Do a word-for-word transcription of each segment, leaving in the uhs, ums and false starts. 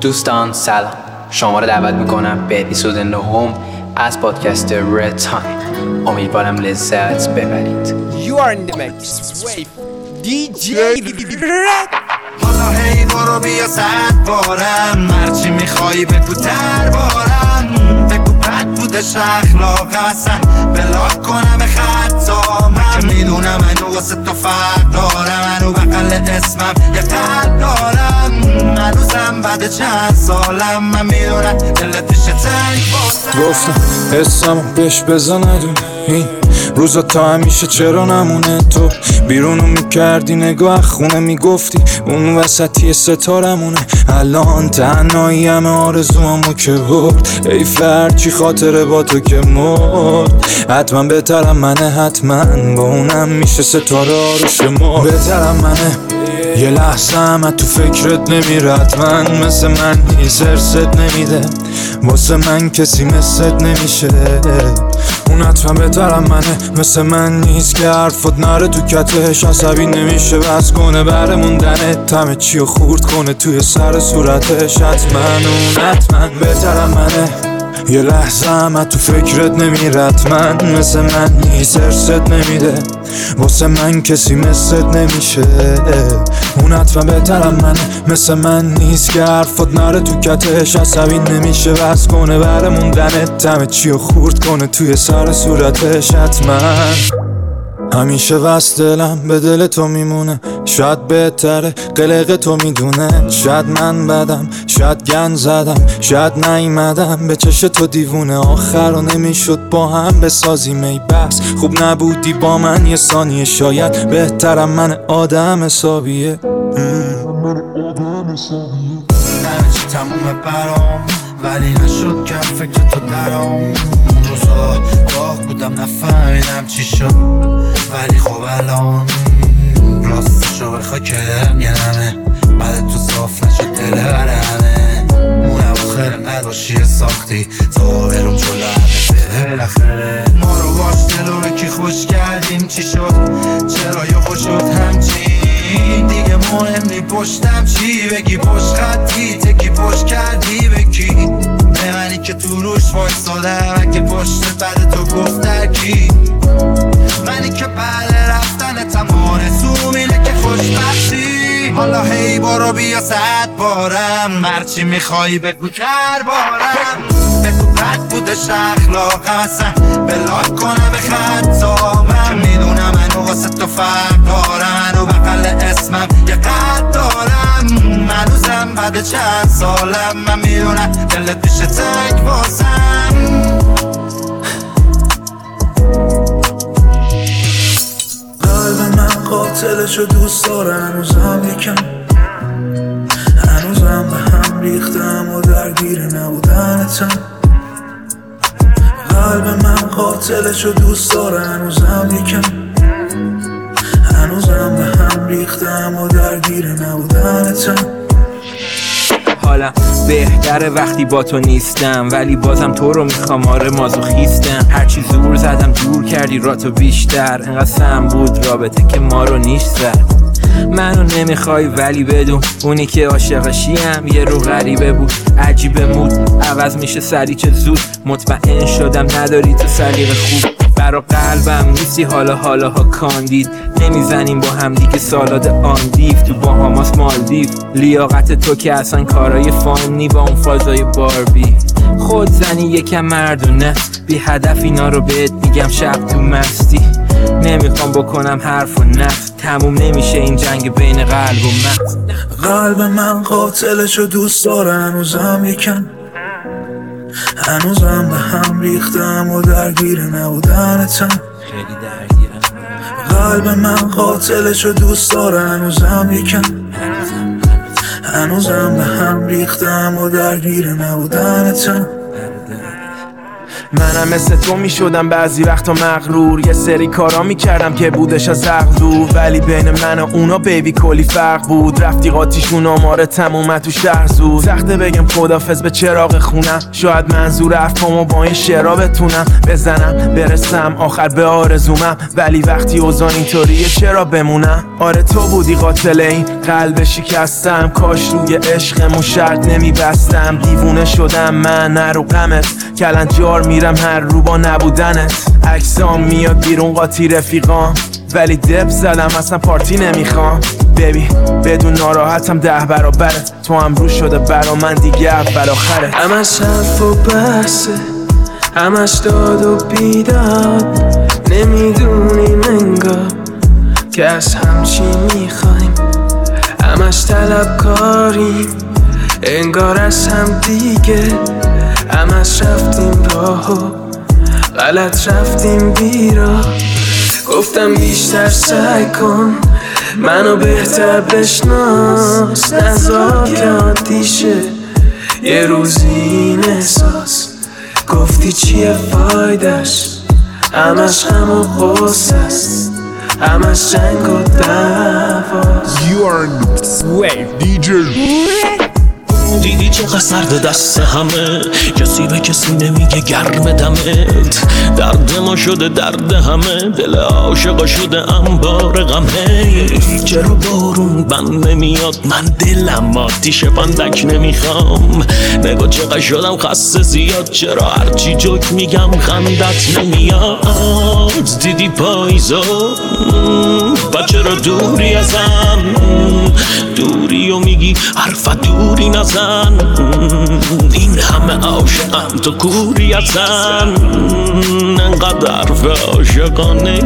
دوستان سلام، شما را دعوت میکنم به اپیزود نهم از پادکست رد تایم. امیدوارم لذت ببرید. You are in the mix with دی جی Red. حالا هی برو بیا صد بارم، هرچی میخوایی بگو در بارم، بگو بد بودش اخلاقم اصلا بلاک کنم خطا. من میدونم منو واسه تو فرق دارم، منو بقل اسمم یه قلب دارم، هنوزم بعد چند سالم من میدونم دلت پیش تنگ باسم. گفتم حسمو بهش بزندون این روزا تا همیشه چرا نمونه. تو بیرونو میکردی نگاه خونه میگفتی اون وسطی ستارمونه. الان تنهایی همه آرزوامو که برد، ای فرد چی خاطره با تو که مرد. حتما بهترم منه، حتما با اونم میشه ستاره رو شمرد. بهترم منه، یه لحظه هم تو فکرت نمیره، حتما مثل من نیست ارست نمیده، واسه من کسی مثلت نمیشه. اون حتما بهترم منه، مثل من نیست که حرفت نره تو کتش، عصبی نمیشه بس کنه بره موندنه، همه چی رو خورد کنه توی سر صورتش. حتما اون حتما بهترم منه، یه لحظه هم تو فکرت نمیره، حتما مثل من نیست ارست نمیده، واسه من کسی مثلت نمیشه. اون حتما بهترم منه، مثل من نیست که حرفت نره تو کتش، عصبی نمیشه بس کنه بره موندنه، همه چی رو خورد کنه توی سر صورتش. حتما همیشه وست دلم به دل تو میمونه، شاید بهتره قلق تو میدونه. شاید من بدم، شاید گن زدم، شاید نیمدم به چش تو دیوونه. آخر رو نمیشد با هم بسازیم ای بس، خوب نبودی با من یه ثانیه. شاید بهترم من آدم حسابیه، همه چی تمومه برام، ولی نشد که فکر تو درام. اون روزا داغ بودم نفهمیدم چی شد، ولی خب الان راستشو بخوای که دلم یه نمه، بعد تو صاف نشد دل همه. اون اواخر نداشی ساختی تا برون جلو همه بالاخره. ما رو باش دلو کی خوش کردیم چی شد، چرا یا خوش شد همچین دیگه مهم نی. پشتم چی بگی، پشت خطی تکی پشت کردی بکی به منی که تو روش وایستادم، اگه پشت بعد تو گفت درکی منی که بعد رفتن تمام رسوم اینه که خوشبختی. حالا هی برو بیا صد بارم، هرچی میخوایی بگو در بارم، بگو بد بودش اخلاقم اصلا بلاک کنم به خطا. من میدونم منو واسه تو فرق دارم، منو بقل اسمم یه قد دارم، هنوزم بعد چند سالم من میدونم دلت پیش تنگ باسم. قلب من قاتلشو دوست داره، هنوزم یکم هنوزم به هم ریختم و درگیر نبودنتم. قلب من قاتلشو دوست داره، هنوزم یکم هنوزم به هم ریختم و درگیر نبودنتم. حالا بهتره وقتی با تو نیستم، ولی بازم تو رو میخوام، آره مازوخیستم. هرچی زور زدم دور کردی راتو بیشتر، انقدر سم بود رابطه که ما رو نیش زد. منو نمیخوای ولی بدون اونی که عاشقشیم یه رو غریبه بود، عجیبه مود عوض میشه سری چه زود. مطمئن شدم نداری تو سلیقه خوب، برا قلبم نیستی حالا حالا ها کاندید. نمیزنیم با هم دیگه سالاد آندیف تو باهاماس مالدیف. لیاقت تو که اصلا کارای فانی با اون فازای باربی. خود زنی یکم مردونه بی هدف اینا رو بهت میگم شب تو مستی. نمیخوام بکنم حرف و نفس، تموم نمیشه این جنگ بین قلب و مغز. قلب من قاتلشو دوست داره، هنوزم یکم هنوزم به هم ریختم و درگیر نبودنتم. خیلی درگیرم. قلب من قاتلشو دوست داره، هنوزم یکم هنوزم به هم ریختم و درگیر نبودنتم. منم مثل تو می شدم بعضی وقتا مغرور، یه سری کارا می کردم که بودش از عقل دور، ولی بین من و اونا بیبی کلی فرق بود. رفتی قاطیشون آماره تمومه تو شهر زود، سخته بگم خدافظ به چراغ خونم، شاید منظور افکامو با این شعرها بتونم بزنم برسم آخر به آرزومم، ولی وقتی اوضاع اینطوریه چرا بمونم؟ آره تو بودی قاتل این قلب شکستم، کاش روی عشقمون شرط نمیبستم. دیوونه شدم من نرو غمت، کلنجار میرم هر رو با نبودنت. عکسام میاد بیرون قاطی رفیقام، ولی دب زدم اصلا پارتی نمیخوام. بیبی بدون ناراحتم ده برابرت، تو هم رو شده برا من دیگه اول آخرت. همش حرف و بحثه، همش داد و بیداد، نمیدونیم انگار که از هم چی میخوایم، همش طلب کاریم انگار از هم دیگه، همش رفتیم راهو غلط رفتیم بیرا. گفتم بیشتر سعی کن منو بهتر بشناس، نذار که عادیشه یه روزی این احساس. گفتی چیه فایدش، همش غم و غصه است، همش جنگ و دعواست. You are Wave دی جی. دیدی چقدر سرد دست همه، کسی به کسی نمیگه گرم دمت، درد ما شده درد همه، دل عاشقا شده انبار غمه. چرا بارون بند نمیاد، من دلم آتیش بندک نمیخوام، نگاه چقدر شدم خسته زیاد، چرا هرچی جوک میگم خندت نمیاد. دیدی پاییزو و چرا دوری ازم، دوری و میگی حرف دوری نزن، این همه عاشقم تو کوری ازن، انقدر حرف عاشقانه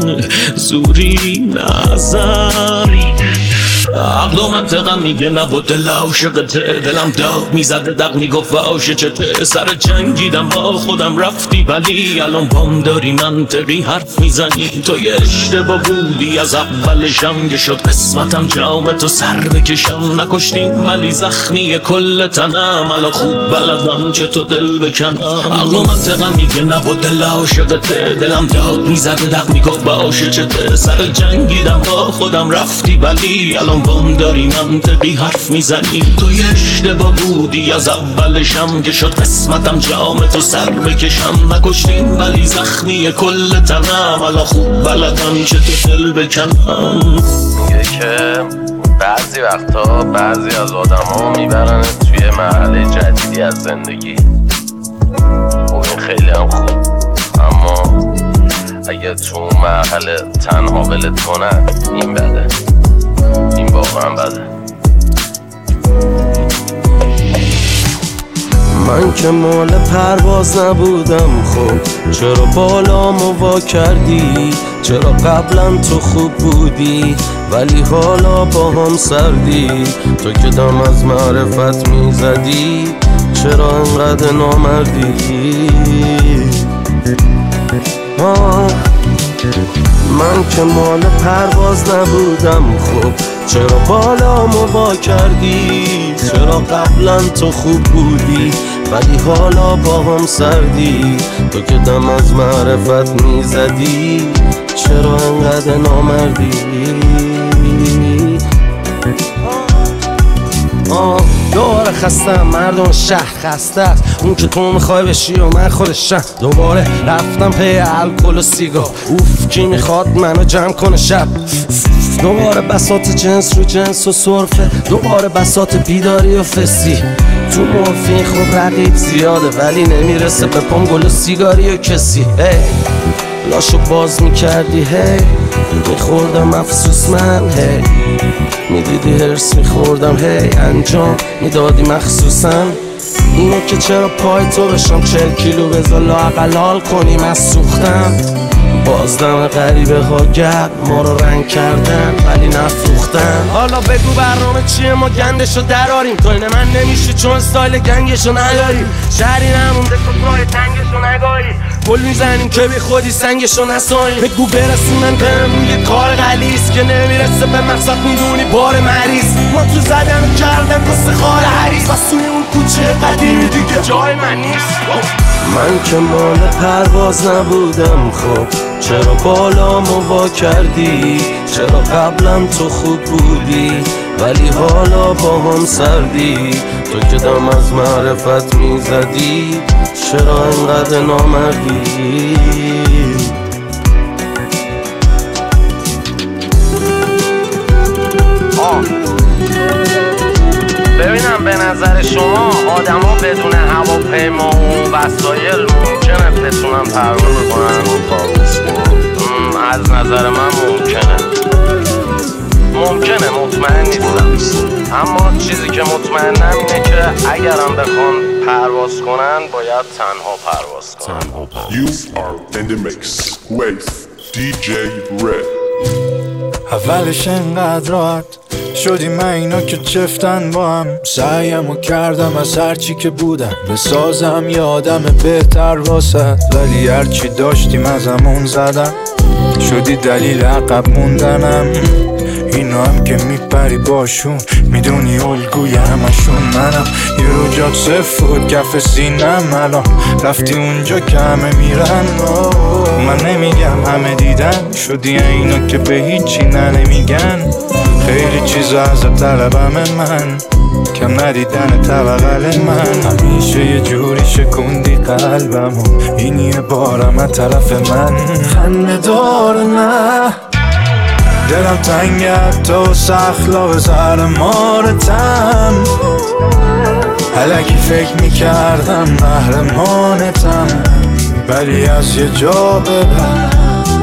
زوری نزن. عقل و منطقم میگه نبود دل عاشقته، دلم داغ میزده دق میگفت عاشق چته، سر جنگیدم با خودم رفتی ولی الان بام داری منطقی حرف میزنی. تو یه اشتباه بودی از اولشم که شد قسمتم جام تو سر بکشم، نکشتیم ولی زخمی کل تنم، الان خوب بلدم چه تو دل بکنم. عقل و منطقم میگه نبود دل عاشقته، دلم داغ میزده دق میگفت عاشق چته، سر جنگیدم با خودم رفتی ولی الان بام داری منطقی حرف میزنی. تو یه اشتباه بودی از اولشم که شد قسمتم جام تو سر بکشم، نکشتیم ولی زخمی کل تنم، الان خوب بلدم چه تو دل بکنم. میگه که بعضی وقتا بعضی از آدم ها میبرن توی مرحله جدیدی از زندگی و این خیلی هم خوب، اما اگه تو مرحله تنها ولت کنن این بده، این واقعا بده. من که مال پرواز نبودم، خب چرا بالامو وا کردی؟ چرا قبلا تو خوب بودی ولی حالا با هم سردی؟ تو که دم از معرفت میزدی چرا انقدر نامردی؟ آه من که مال پرواز نبودم، خب چرا بالامو وا کردی؟ چرا قبلا تو خوب بودی ولی حالا با هم سردی؟ تو که دم از معرفت میزدی چرا انقدر نامردی؟ آه دوباره خستم، مردم شهر خسته است، اون که تو میخوای بشی و من خودشم. دوباره رفتم پی الکل و سیگار، اوف کی میخواد منو جمع کنه شب. دوباره بساط جنس رو جنس و صرفه، دوباره بساط بیداری و فسی. تو مورفین خب رقیب زیاده ولی نمیرسه به پام گل و سیگاری و کسی. هی لاشو باز میکردی، هی میخوردم افسوس من، هی میدیدی هرس میخوردم، هی انجام میدادی مخصوصا. اینه که چرا پای تو بشم چل کیلو بذار لااقل حال کنیم از سوختم. بازدم غریبه ها گرد ما رو رنگ کردن ولی نفروختن. حالا بگو برنامه چیه ما گندشو دراریم، تو اینه من نمیشه چون استایل گنگشو نداریم. شهری نمونده که پای تنگشو نگاهی، گل میزنیم که بی خودی سنگشو نساییم. بگو برسونن بهم روی کار غلیظ که نمیرسه به مقصد میدونی بار مریض. ما تو زدن کردن قصه خال حریص، بس توی اون کوچه قدیمی دیگه جای من نیست. من که مال پرواز نبودم، خب چرا بالامو وا کردی؟ چرا قبلم تو خوب بودی ولی حالا با هم سردی؟ تو که دم از معرفت میزدی، چرا انقدر نامردی؟ ببینم به نظر شما آدم ها بدون هواپیما و وسایل ممکنه بتونن پرواز کنن؟ از نظر من ممکنه ممکنه مطمئن نیستم، اما چیزی که مطمئنم اینه که اگرم بخوان پرواز کنن باید تنها پرواز کنن. You are in the mix with دی جی Red. اولش انقدر راحت شدی من اینا که چفتن با هم، سعیمو کردم از هرچی که بودم بسازم یه آدم بهتر واسد، ولی هرچی داشتیم ازمون زدم، شدی دلیل عقب موندنم. اینا هم که میپری باشون میدونی الگوی همشون منم، یه رو جات صفر بود کف سینم، الان رفتی اونجا که همه میرن. من نمیگم همه دیدن، شدی اینا که به هیچی نه نمیگن، خیلی چیزا ازت طلبم من، کم ندیدن توقل من، همیشه یه جوری شکوندی قلبمو، این یه بارم از طرف من. خنده داره نه دلم تنگت تو سخلا زر مارتم، الکی فکر میکردم محرمانتم، ولی از یه جا ببر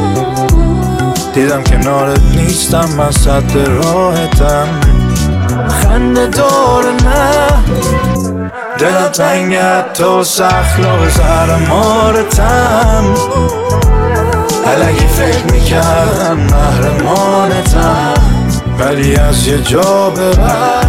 دیدم کنارت نیستم، من صد راحتم. خنده داره نه دلم تنگت تو سخلا زر مارتم، الکی فکر میکردم محرمانتم، ولی از یه جا ببر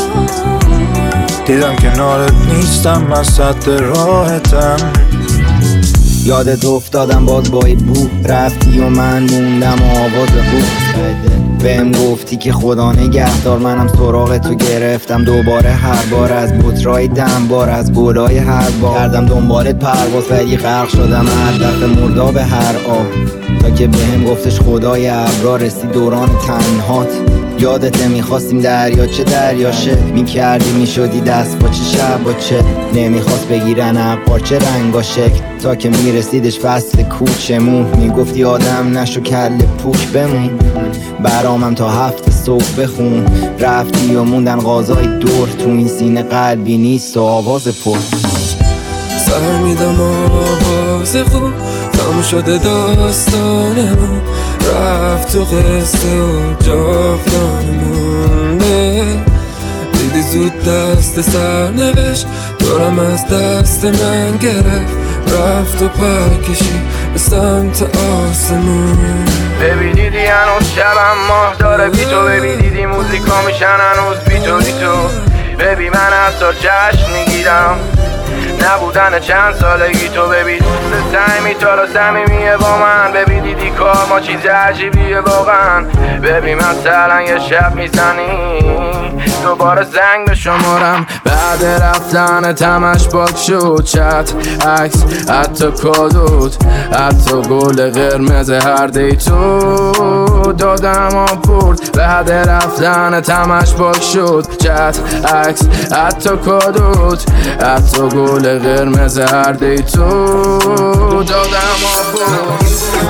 دیدم کنارت نیستم، من صد راحتم. یادت افتادم باز با ای بو رفتی و من موندم و آواز خوب بهم گفتی که خدا نگهدار، منم سراغ تو گرفتم دوباره، هر بار از بطرای دم بار از گلای هر بار کردم دنبالت پرواز، ولی غرق شدم هر دفعه مردا به هر آب، تا که بهم گفتش خدای ابرار رسید دوران تنهات. یادت نمیخواستیم دریا چه دریاشه میکردی، میشدی دست با چه شب با چه، نمیخواست بگیرن عبار چه رنگا شکل، تا که میرسیدش فصل کوچمون، میگفتی آدم نشو کل پوک بمون، برامم تا هفت صبح بخون، رفتی و موندن غازای دور، تو این سینه قلبی نیست و آواز پر. سر میدم آواز خوب تموم شده داستانمون، رفت تو قصه و جاودانمون، دیدی زود دست سر نوشت دورم از دست من گرفت، رفت و پر کشی به سمت آسمون. ببی دیدی هنوز شبم ماه داره بی تو، ببی دیدی موزیکا میشن هنوز بی تو بی تو، ببی من از تو جشن میگیرم نبودن چند سالگی تو، ببی دوست سعی تو رو صمیمیه با من، ببی دیدی کار ما چیز عجیبیه واقعا، ببی مثلا یه شب میزنی دوباره زنگ به شمارم، بعد رفتن تمش پاک شد چت عکس حتی کادوت، حتی گل قرمز هر دی تو دادم آپورت، بعد رفتن تمش پاک شد چت عکس حتی کادوت، حتی گل قرمز هر دی تو دادم آپورت.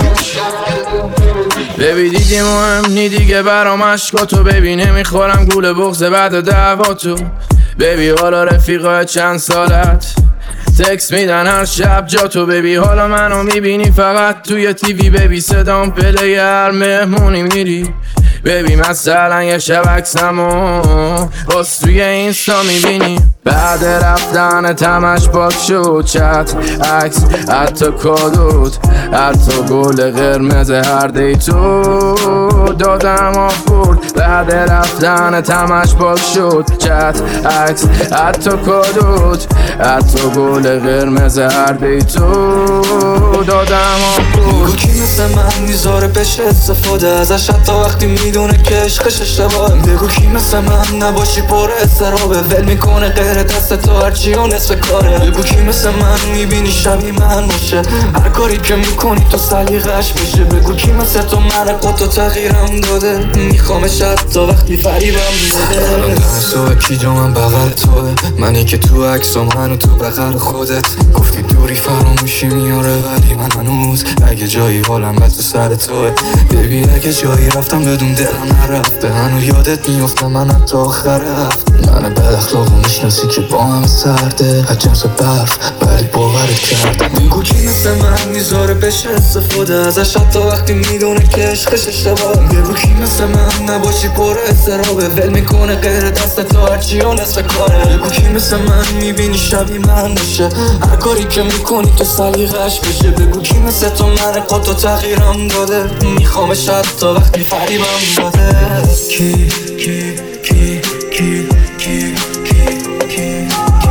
ببی دیدی مهم نی دیگه برام عشقاتو، ببی نمیخورم گول بغض بعد دعواتو، ببی حالا رفیقای چند سالت تکس میدن هر شب جاتو، ببی حالا منو میبینی فقط توی تیوی، ببی صدام پلی هر مهمونی میری، ببی مثلا یه شب عکسمو باز توی اینستا میبینی، بعد رفتن تمش پاک شد چت عکس حتی کادوت، حتی گل قرمز هر دی تو دادم آپورت، بعد رفتن تمش پاک شد چت عکس حتی کادوت، حتی گل قرمز هر دی تو دادم آپورت. مثل من میذاره بشه استفاده ازش حتی وقتی میدونه که عشقش اشتباهه. بگو کی مثل من نباشی پر استرابه، ول میکنه غیر دست تو هرچی و نصف کاره. بگو کی مثل من میبینی شبیه من باشه، هر کاری که میکنی تو سلیقش میشه. بگو کی مثل تو من قطع تغییرم داده، میخوامش حتی وقتی فریبم داده. الان دم صبح کی جا من بغل توه، منی که تو عکس و منو تو بغل خودت. گفتی دوری فراموشی میاره ولی من هنوز اگه جایی حالم بد تو سر توه. ببی اگه جایی رفتم بدون دلم نرفته، هنو یادت میافتم من حتی آخر هفت. من بد اخلاقو میشناسی که با هم سرده، هجمس برف ولی باورت کردم. بگو کی مثل من میذاره بشه استفاده ازش حتی وقتی میدونه که عشقش اشتباهه. بگو کی مثل من نباشی پر استرابه، ول میکنه غیر دست تو هرچی و نصف کاره. بگو کی مثل من میبینی شبیه من باشه، هر کاری که میکنی تو سلیقش بشه. بگو کی مثل تو من قطع تغییرم داده، میخوامش حتی وقتی فریبم داده. کی کی کی کی کی کی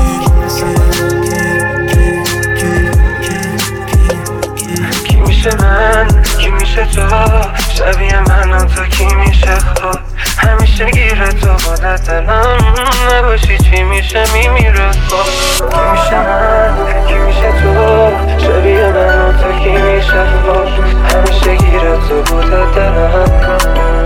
کی میشه من، کی میشه تو، شبیه من تو کی میشه خود. همیشه گیره تو بوده دلم، نباشی چی میشه میمیره خود. کی میشه من، کی میشه تو، شبیه من تو کی میشه خود. همیشه گیره تو بوده دلم.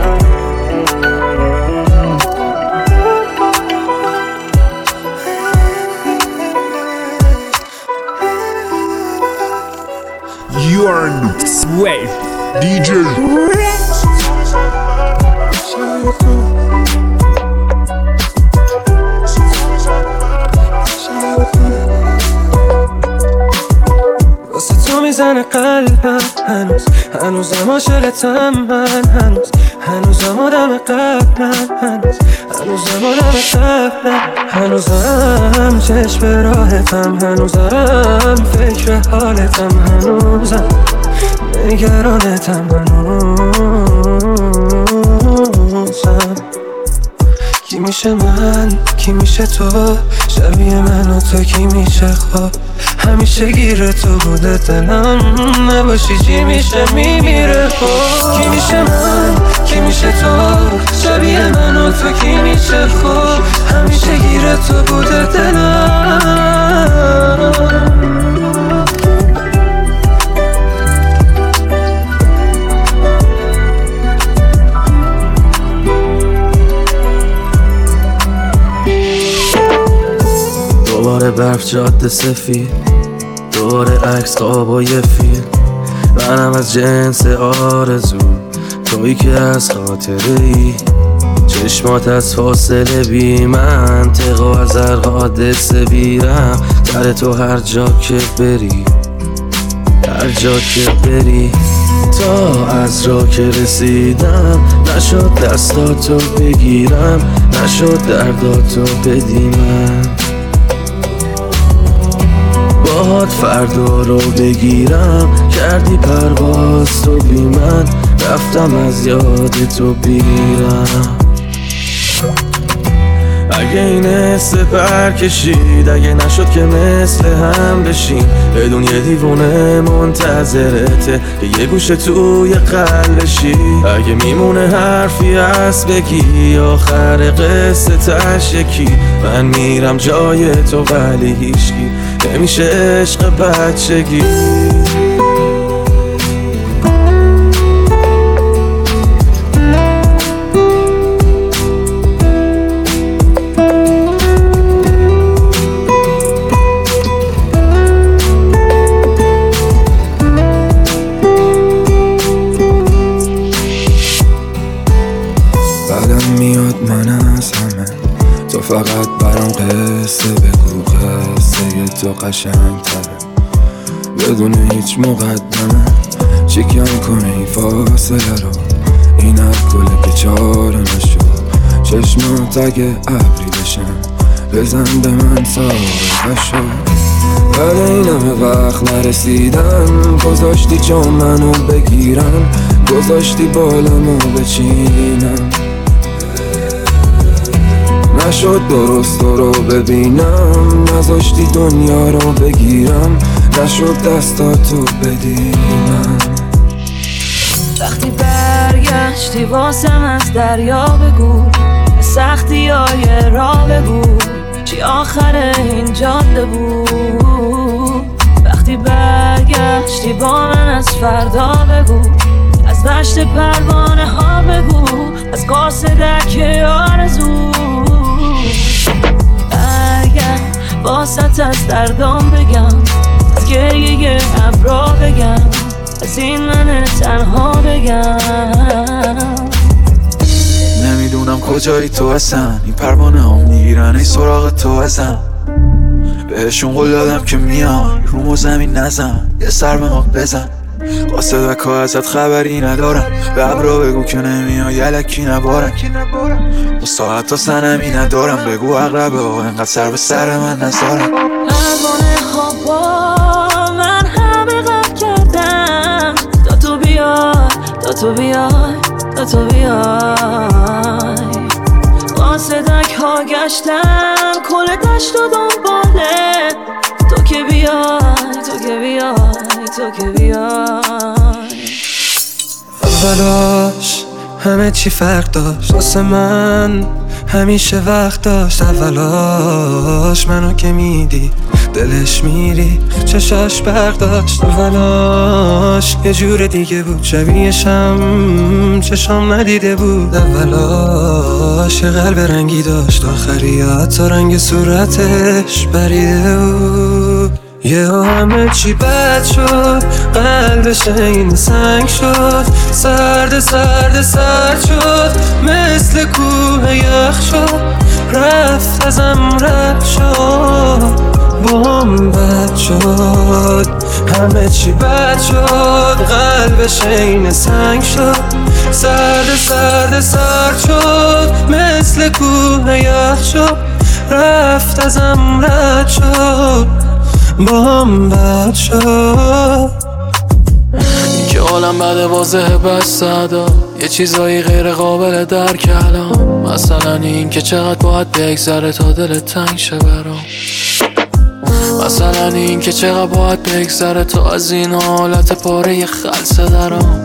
You are in the wave, دی جی واسه تو میزنه قلبم هنوز، هنوزم عاشقتم من هنوز، هنوزم آدم قبلم هنوز، هنوزم آدم قبلم هنوزم چشم راحتم، هنوزم فکر حالتم، هنوزم نگرانتم، هنوزم. کی میشه من، کی میشه تو، شبیه من و تو کی میشه خواب. همیشه گیره تو بوده دلم، نباشی چی میشه میمیره خواب. کی میشه من، کی میشه تو، شبیه من و تو کی میشه خواب. همیشه گیره تو بوده دلم. دوباره برف جاده سفید، دوباره عکس خواب و یه فیلم. منم از جنس آرزو، تویی که از خاطره ای. چشمات از فاصله بی منطق و از هر حادثه بیرم. در تو هر جا که بری، هر جا که بری. تا از راه که رسیدم، نشد دستاتو بگیرم، نشد درداتو بدیمم. باهات فردا رو بگیرم، کردی پرواز تو بی من، رفتم از یاد تو بیرم. اگه این حس پر کشید، اگه نشد که مثل هم بشین، بدون یه دیوونه منتظرته که یه گوشه توی قلبشی. اگه میمونه حرفی هست بگی، آخر قصه تش یکی. من میرم جای تو ولی هیچکی نمیشه عشق بچگی. فقط برام قصه بگو، قصه تو قشنگ تره بدون هیچ مقدمه. چی کم کنه این فاصله رو، این الکله که چاره نشد. چشمات اگه ابری بشن، بزن به من ساقه شد. بعد این همه وقت نرسیدم، گذاشتی جا منو بگیرم، گذاشتی بالمو بچینم. نشد درست رو ببینم، نذاشتی دنیا رو بگیرم، نشد دستاتو بدیمم. وقتی برگشتی واسم از دریا بگو، سختی های راه بگو، چی آخر این جاده بود. وقتی برگشتی با من از فردا بگو، از دشت پروانه ها بگو، از قاصدک آرزو. اگر واسط از دردام بگم، از گریه ابرا بگم، از این من تنها بگم. نمیدونم کجایی تو هستن، این پروانه ها میگیرن ای سراغ تو هستن. بهشون قول دادم که میان رو زمین نزن، یه سر به ما بزن. قاصدک ها ازت خبری ندارن، به ابرا بگو که نمیان یلکی نبارن. با ساعت ها سنمی ندارم، بگو اقربه ها انقدر سر به سر من نزارن. پروانه ها با من همه غم کردن، تا تو بیای تا تو بیای تا تو بیای. قاصدک ها گشتن کل دشت و دنباله، تو که بیای تو که بیای تو که بیای. اولاش همه چی فرق داشت واسه من، همیشه وقت داشت. اولاش منو که میدی دلش میری، چشاش برق داشت. اولاش یه جور دیگه بود، شبیهشم چشام ندیده بود. اولاش یه قلب رنگی داشت، آخری حتی رنگ صورتش بریده بود. یه همه چی بد شد، قلبش این سنگ شد، سرد سرد سرد شد، مثل کوه یخ شد، رفت ازم رد شد، بام بد شد. همه چی بد شد، قلبش این سنگ شد، سرد سرد سرد شد، مثل کوه یخ شد، رفت ازم رد شد، بام بد شد. که عالم بده واضحه بس صدا، یه چیزایی غیر قابل درک الان. مثلا این که چقدر باید بگذره تا دلت تنگ شه برام. مثلا این که چقدر باید بگذره تا از این حالت پاره خلصه درام.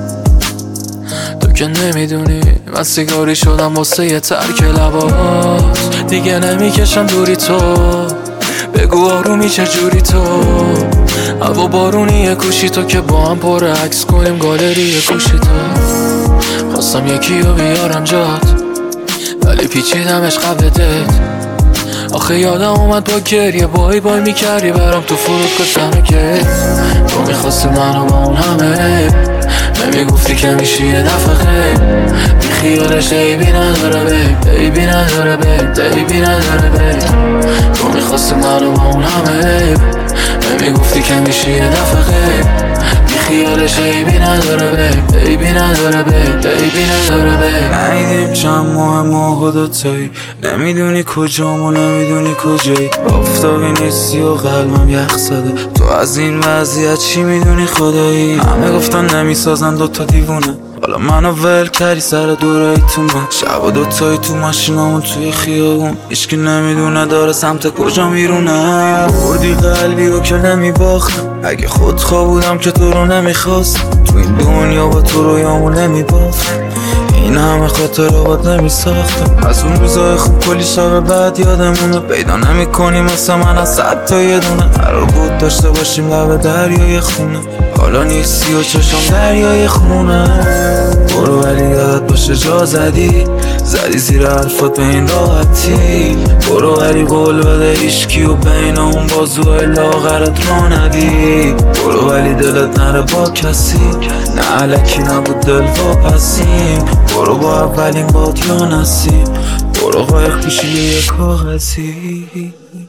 تو که نمیدونی من سیگاری شدم واسه یه ترک لباس، دیگه نمیکشم دوری تو، بگو آرومی چجوری تو. هوا بارونیه کوشی تو که با هم پر عکس کنیم گالری کوشی تو. خواستم یکی رو بیارم جات ولی پیچیدمش قبل دت. آخه یادم اومد با گریه بای بای میکردی برام تو فرودگاه تنکت. تو میخواستی منو با اون همه، نمیگفتی که میشی یه دفعه خیلی بی خیالش. عیبی نداره بی عیبی نداره بی عیبی نداره بی. تو میخواستی منو با اون همه، نمیگفتی که میشی یه دفعه خیلی بی خیالش. عیبی نداره بی عیبی نداره بی عیبی نداره بی. ندیدیم چند ماه ما خودتایی، نمیدونی کجام و نمیدونی کجایی. آفتابی نیستی و قلبم یخ زده، تو از این وضعیت چی میدونی خدایی. همه گفتن نمیسازن دوتا دیوونه، حالا منو ول کردی سر دورایی تو من. شب و دوتایی تو ماشینامون توی خیابون، هیچکی نمیدونه داره سمت کجا میرونه. بردی قلبی رو که نمیباختم، اگه خودخواه بودم که تو رو نمیخواستم. تو این دنیا با تو رویامو نمیباختم، این همه خاطر رو باد نمیساختم. از اون روزای خوب کلی شب بعد یادمونه، پیدا نمی کنیم مثل من از صد تا یه دونه. قرار بود داشته باشیم لب دریای خونه، حالا نیستی و چشم دریای خونه. برو ولی یادت باشه جا زدی، زدی زیر حرفات به این راحتی. برو ولی قول بده هیچکی و بین اون بازوهای لاغرت را ندی. برو ولی دلت نره با کسی، نه علکی نبود دل واپسیم. برو با اولین باد یا نسیم، برو قایق پیشی یه کاغذی.